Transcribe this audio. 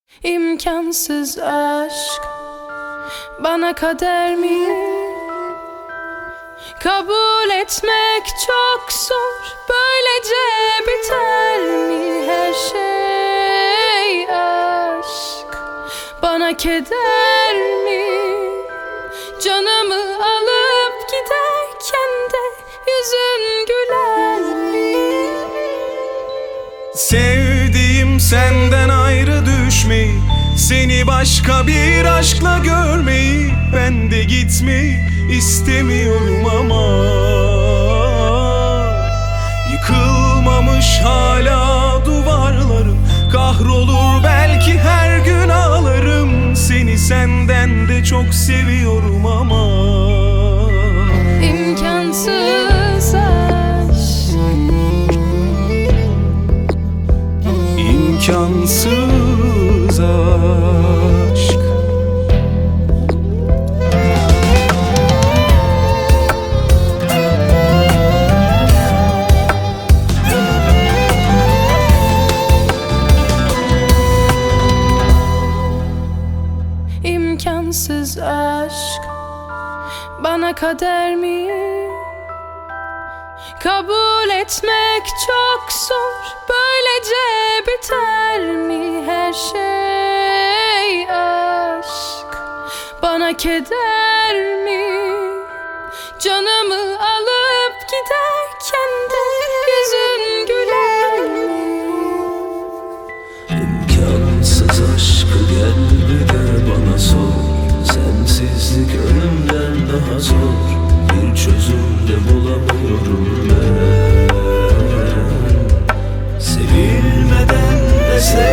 İmkansız aşk bana kader mi? Kabul etmek çok zor, böylece biter mi her şey? Aşk bana keder mi? Canımı alıp giderken de yüzün güler mi? Sevdiğim senden ayrı düşmeyi, seni başka bir aşkla görmeyi, ben de gitmeyi istemiyorum ama yıkılmamış hala duvarlarım, kahrolur belki her gün ağlarım. Seni senden de çok seviyorum ama İmkansız aşk, İmkansız aşk. İmkansız aşk bana kader mi? Kabul etmek çok zor, böylece biter mi her şey? Aşk bana keder mi? Canımı alıp giderken de yüzün güler mi? İmkansız aşkı gel bir de bana sor. Sensizlik ölümden daha zor. Bir çözüm de bulamıyorum ben. Sevilmeden de